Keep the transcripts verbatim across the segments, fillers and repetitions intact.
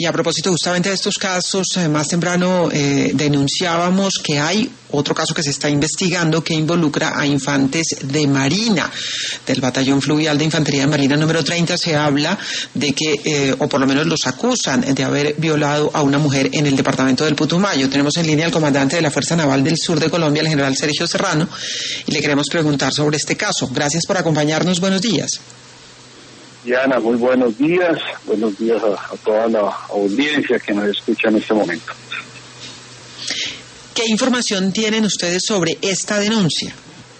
Y a propósito justamente de estos casos, eh, más temprano eh, denunciábamos que hay otro caso que se está investigando que involucra a infantes de Marina, del Batallón Fluvial de Infantería de Marina número treinta. Se habla de que, eh, o por lo menos los acusan de haber violado a una mujer en el departamento del Putumayo. Tenemos en línea al comandante de la Fuerza Naval del Sur de Colombia, el general Sergio Serrano, y le queremos preguntar sobre este caso. Gracias por acompañarnos. Buenos días. Diana, muy buenos días. Buenos días a, a toda la audiencia que nos escucha en este momento. ¿Qué información tienen ustedes sobre esta denuncia?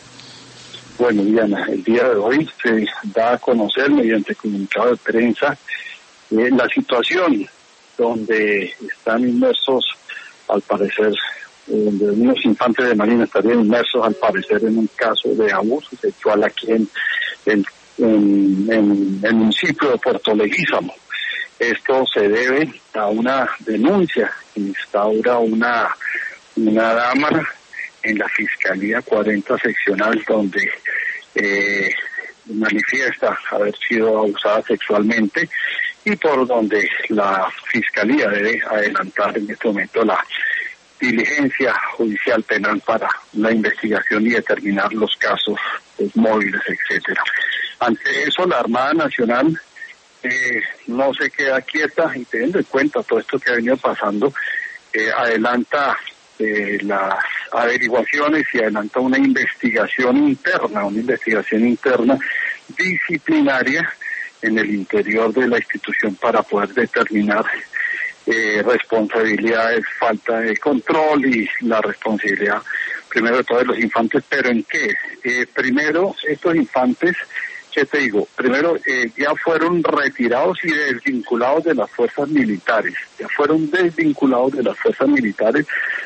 Bueno, Diana, el día de hoy se da a conocer mediante comunicado de prensa eh, la situación donde están inmersos, al parecer, eh, donde unos infantes de Marina estarían inmersos, al parecer, en un caso de abuso sexual aquí en el En, en el municipio de Puerto Leguízamo. Esto se debe a una denuncia que instaura una, una dama en la Fiscalía cuarenta seccional, donde eh, manifiesta haber sido abusada sexualmente y por donde la Fiscalía debe adelantar en este momento la diligencia judicial penal para la investigación y determinar los casos, los móviles, etcétera. Ante eso, la Armada Nacional eh, no se queda quieta y teniendo en cuenta todo esto que ha venido pasando, eh, adelanta eh, las averiguaciones y adelanta una investigación interna, una investigación interna disciplinaria en el interior de la institución para poder determinar eh, responsabilidades, falta de control y la responsabilidad primero de todos los infantes. ¿Pero en qué? Eh, primero, estos infantes, ¿qué te digo? Primero, eh, ya fueron retirados y desvinculados de las fuerzas militares, ya fueron desvinculados de las fuerzas militares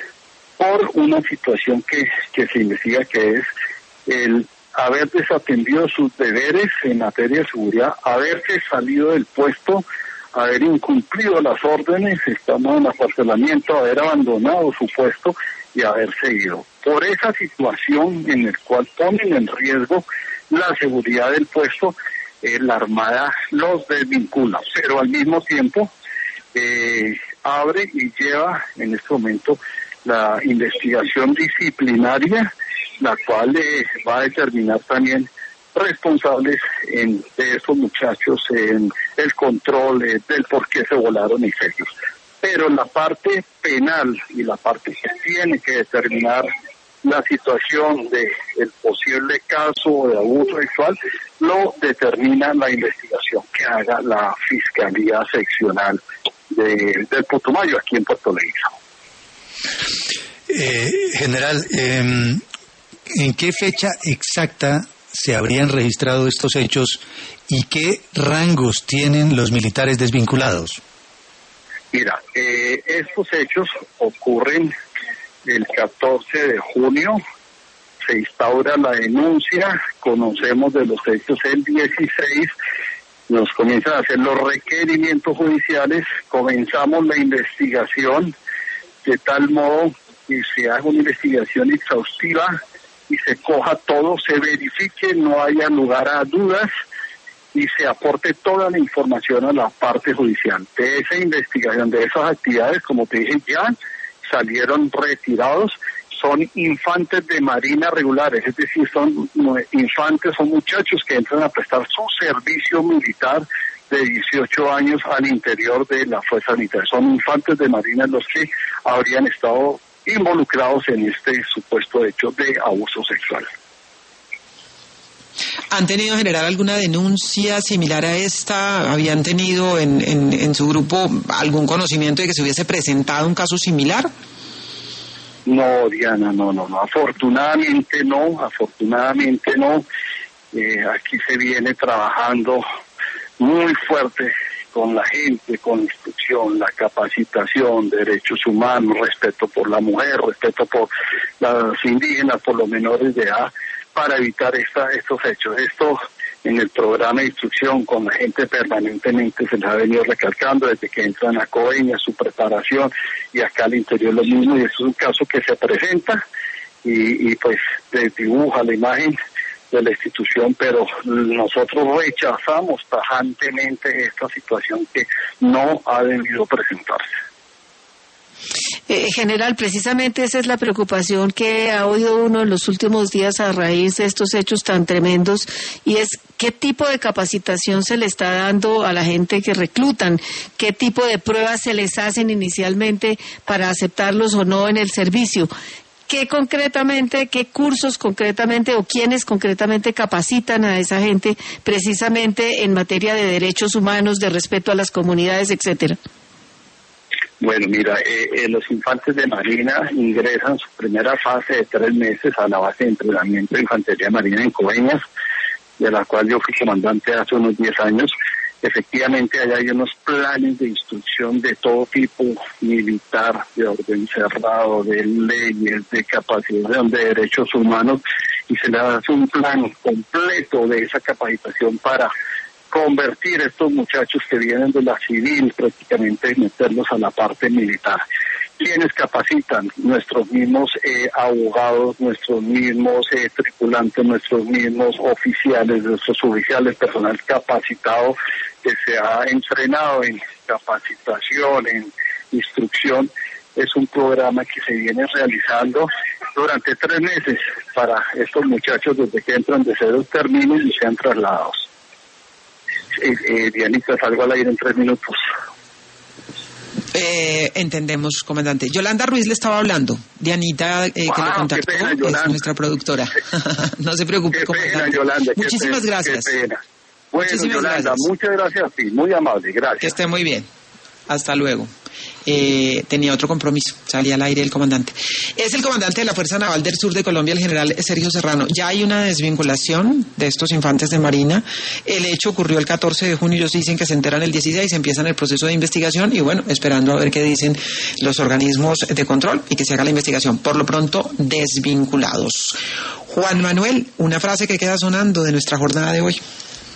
por una situación que, que se investiga, que es el haber desatendido sus deberes en materia de seguridad, haberse salido del puesto, haber incumplido las órdenes, estamos en acuartelamiento, haber abandonado su puesto y haber seguido. Por esa situación en el cual ponen en riesgo la seguridad del puesto, eh, la Armada los desvincula, pero al mismo tiempo eh, abre y lleva en este momento la investigación disciplinaria, la cual eh, va a determinar también responsables en, de estos muchachos en el control eh, del por qué se volaron ellos. Pero la parte penal y la parte que tiene que determinar la situación de el posible caso de abuso sexual lo determina la investigación que haga la Fiscalía Seccional de, del Putumayo aquí en Puerto Leguízamo. Eh, general, eh, ¿en qué fecha exacta se habrían registrado estos hechos y qué rangos tienen los militares desvinculados? Mira, eh, estos hechos ocurren el catorce de junio, se instaura la denuncia, conocemos de los hechos el dieciséis, nos comienzan a hacer los requerimientos judiciales, comenzamos la investigación de tal modo que se haga una investigación exhaustiva y se coja todo, se verifique, no haya lugar a dudas y se aporte toda la información a la parte judicial. De esa investigación, de esas actividades, como te dije, ya salieron retirados, son infantes de Marina regulares, es decir, son infantes, son muchachos que entran a prestar su servicio militar de dieciocho años al interior de la fuerza militar. Son infantes de Marina los que habrían estado involucrados en este supuesto hecho de abuso sexual. ¿Han tenido, general, alguna denuncia similar a esta? ¿Habían tenido en, en, en su grupo algún conocimiento de que se hubiese presentado un caso similar? No, Diana, no, no, no. Afortunadamente no, afortunadamente no. Eh, aquí se viene trabajando muy fuerte con la gente, con la instrucción, la capacitación, derechos humanos, respeto por la mujer, respeto por las indígenas, por los menores de edad, para evitar esta, estos hechos. Esto en el programa de instrucción con la gente permanentemente se les ha venido recalcando desde que entran a Coveñas, su preparación, y acá al interior lo mismo, y eso es un caso que se presenta y, y pues desdibuja la imagen de la institución, pero nosotros rechazamos tajantemente esta situación que no ha debido presentarse. Eh, general, precisamente esa es la preocupación que ha oído uno en los últimos días a raíz de estos hechos tan tremendos, y es qué tipo de capacitación se le está dando a la gente que reclutan, qué tipo de pruebas se les hacen inicialmente para aceptarlos o no en el servicio. ¿Qué concretamente, qué cursos concretamente o quiénes concretamente capacitan a esa gente precisamente en materia de derechos humanos, de respeto a las comunidades, etcétera? Bueno, mira, eh, eh, los infantes de Marina ingresan su primera fase de tres meses a la base de entrenamiento de Infantería Marina en Coveñas, de la cual yo fui comandante hace unos diez años. Efectivamente, allá hay unos planes de instrucción de todo tipo, militar, de orden cerrado, de leyes, de capacitación de derechos humanos, y se le hace un plan completo de esa capacitación para convertir a estos muchachos que vienen de la civil prácticamente y meterlos a la parte militar. ¿Quiénes capacitan? Nuestros mismos eh, abogados, nuestros mismos eh, tripulantes, nuestros mismos oficiales, nuestros oficiales, personal capacitado que se ha entrenado en capacitación, en instrucción. Es un programa que se viene realizando durante tres meses para estos muchachos desde que entran de cero términos y sean trasladados. Eh, eh, Dianita, salgo al aire en tres minutos. Eh, entendemos, comandante. Yolanda Ruiz le estaba hablando. Dianita, eh, que ah, le contactó, pena, es nuestra productora. No se preocupe, qué comandante. Pena, Yolanda, Muchísimas pena, gracias. Bueno, Muchísimas Yolanda, gracias. Muchas gracias a ti, muy amable, gracias. Que esté muy bien. Hasta luego. Eh, tenía otro compromiso, salía al aire el comandante. Es el comandante de la Fuerza Naval del Sur de Colombia, el general Sergio Serrano. Ya hay una desvinculación de estos infantes de Marina. El hecho ocurrió el catorce de junio, ellos dicen que se enteran el dieciséis, empiezan el proceso de investigación y bueno, esperando a ver qué dicen los organismos de control y que se haga la investigación. Por lo pronto, desvinculados. Juan Manuel, una frase que queda sonando de nuestra jornada de hoy.